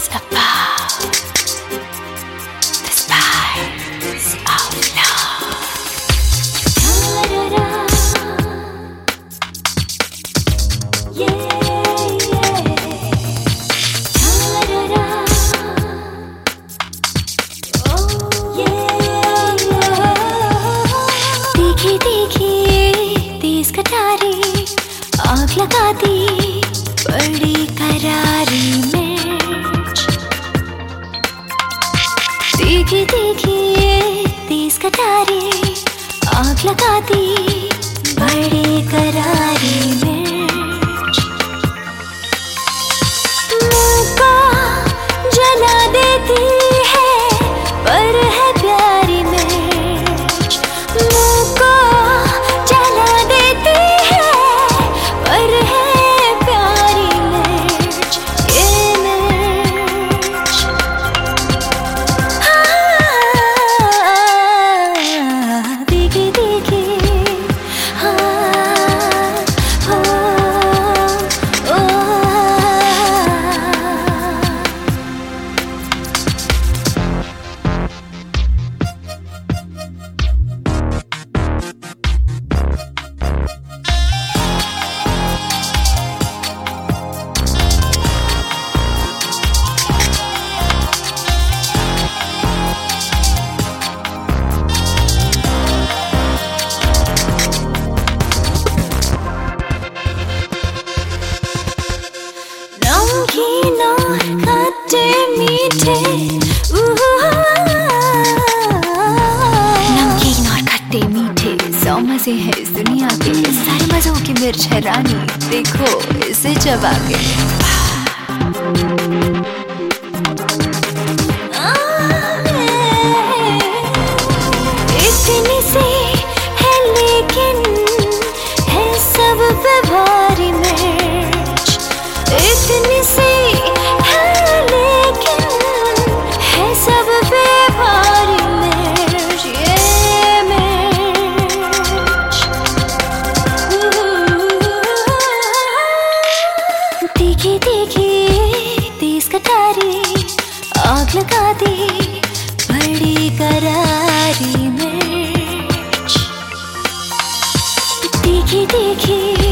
It's about the spice of love. Yeah, oh, yeah. तीखी तीखी तेज कटारी आग लगा दी बड़ी करारी मिर्च। तीखी तीखी तेज कटारी आग लगा दी बड़ी करारी मिर्च। मुँह को जला देती है पर है प्यारी मिर्च। मुँह को जला देती है पर है प्यारी मिर्च। ये मिर्च तीखी तीखी नमकीन और खट्टे मीठे नमकीन और खट्टे मीठे 100 मजे हैं इस दुनिया के। सारे मजों की मिर्च है रानी, देखो इसे चबा के। इतनी सी है लेकिन है सब पे भारी मिर्च। इतनी सी है लेकिन है सब पे भारी मिर्च। ये मिर्च तीखी तीखी तेज कटारी आग लगा दी बड़ी करारी मिर्च। तीखी तीखी